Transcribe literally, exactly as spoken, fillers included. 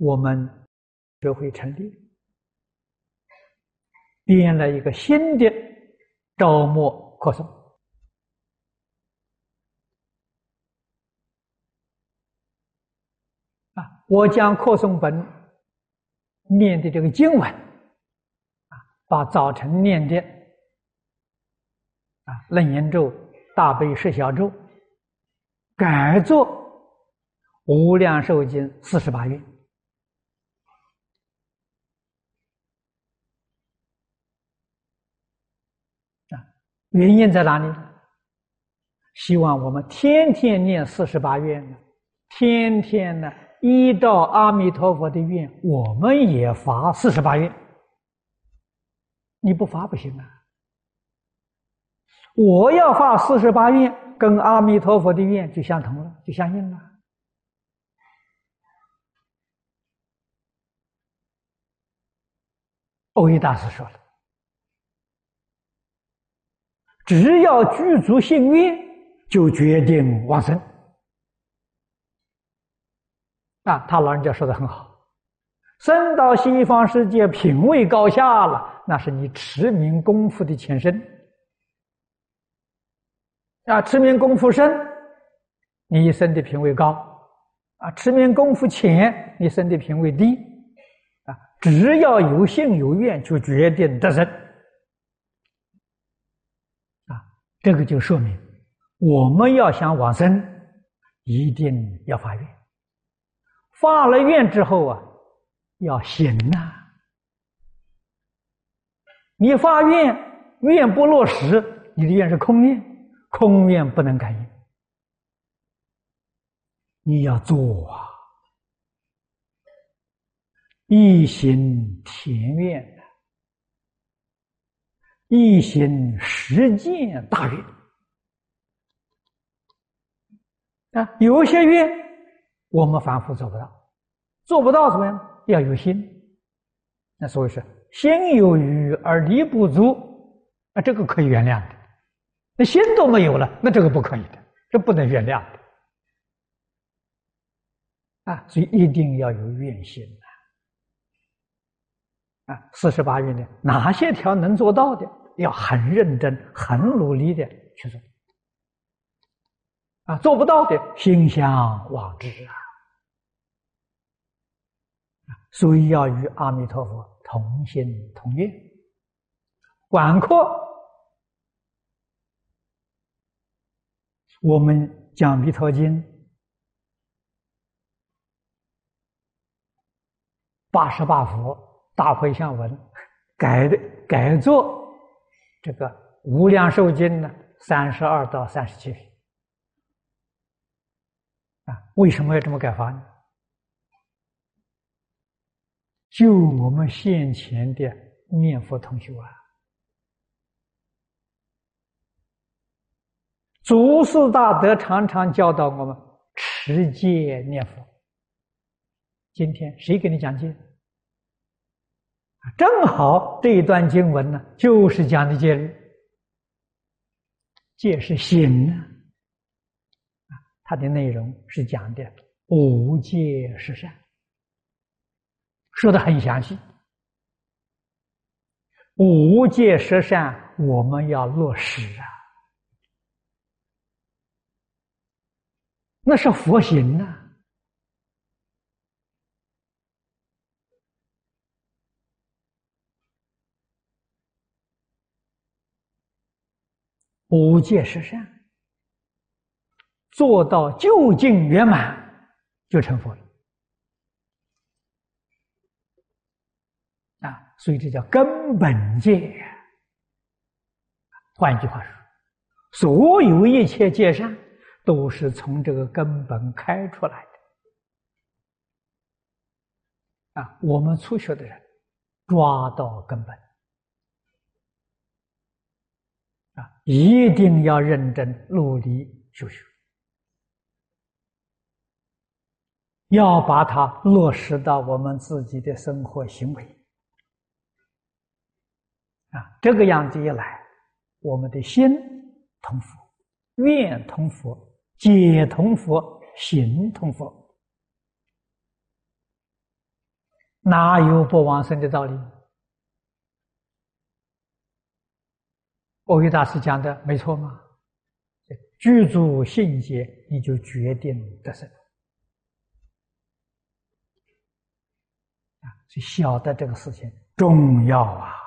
我们学会成立，编了一个新的招募课诵。啊，我将课诵本念的这个经文，啊，把早晨念的啊楞严咒、大悲释小咒改作无量寿经四十八愿。啊，原因在哪里呢？希望我们天天念四十八愿呢，天天呢依照阿弥陀佛的愿，我们也发四十八愿。你不发不行啊！我要发四十八愿，跟阿弥陀佛的愿就相同了，就相应了。蕅益大师说了，只要具足信愿，就决定往生。啊，他老人家说的很好，生到西方世界品位高下了，那是你持名功夫的前身。啊，持名功夫深，你一生的品位高；啊，持名功夫浅，你生的品位低。啊，只要有信有愿，就决定得生。啊，这个就说明我们要想往生，一定要发愿。发了愿之后啊，要行啊！你发愿，愿不落实，你的愿是空愿，空愿不能感应。你要做啊，一行田愿，一行实践大愿。啊，有些愿我们凡夫做不到，做不到怎么样？要有心。那所以说，心有余而力不足，那这个可以原谅的。那心都没有了，那这个不可以的，这不能原谅的。啊，所以一定要有愿心啊！啊，四十八愿呢，哪些条能做到的，要很认真、很努力的去做。啊，做不到的，心向往之啊！所以要与阿弥陀佛同心同愿。广阔，我们讲《弥陀经》八十八佛大回向文改的改作这个《无量寿经》呢，三十二到三十七品。啊，为什么要这么改法呢？就我们现前的念佛同修啊，祖师大德常常教导我们持戒念佛。今天谁给你讲戒？正好这一段经文呢，就是讲的戒律。戒是行啊，它的内容是讲的无戒十善，说得很详细。无戒十善我们要落实啊，那是佛行啊。无戒十善做到究竟圆满，就成佛了啊！所以这叫根本戒。换句话说，所有一切戒善都是从这个根本开出来的啊！我们初学的人抓到根本啊，一定要认真努力修学，要把它落实到我们自己的生活行为啊，这个样子一来，我们的心同佛，愿同佛，解同佛，行同佛哪有不往生的道理？欧益大师讲的没错吗？具足信解，你就决定得生。啊，所以晓得这个事情重要啊。